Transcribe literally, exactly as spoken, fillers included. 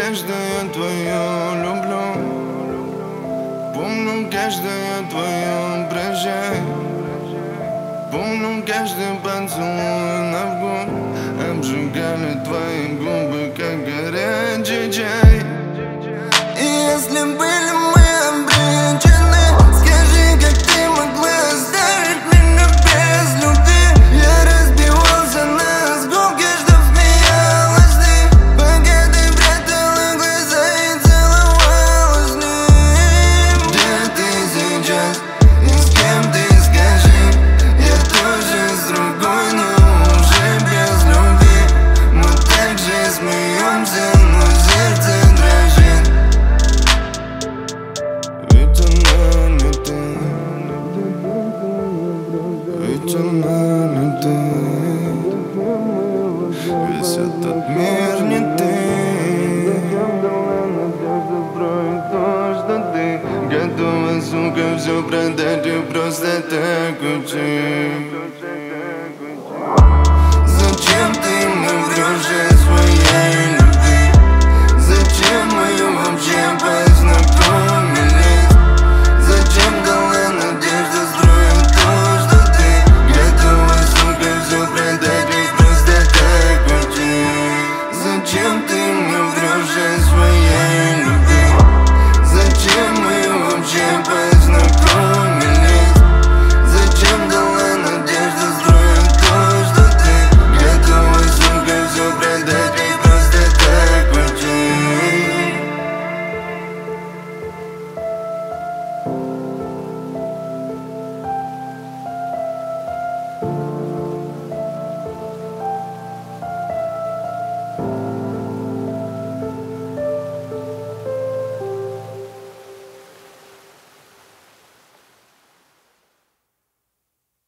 каждое твое люблю. Помню каждое твое прощай. Помню каждый поцелуй на вкус. Обжигали твои губы, как горячий чай. И если были мы обречены, скажи, как ты могла оставить меня без любви? Я разбивался на осколки, чтоб смеялась ты, пока ты прятала глаза и целовалась с ним. Где ты сейчас и с кем ты, скажи? Я тоже с другой, но уже без любви. Мы так же смеемся, но сердце дрожит. Ведь она не ты, ведь она не ты, весь этот мир не ты. То, что ты готова, сука, все продать и просто так уйти. Зачем ты мне врешь о своей любви? Зачем мы вообще познакомились? Зачем дала надежду строить то, что ты готова, сука, все продать и просто так уйти? Зачем ты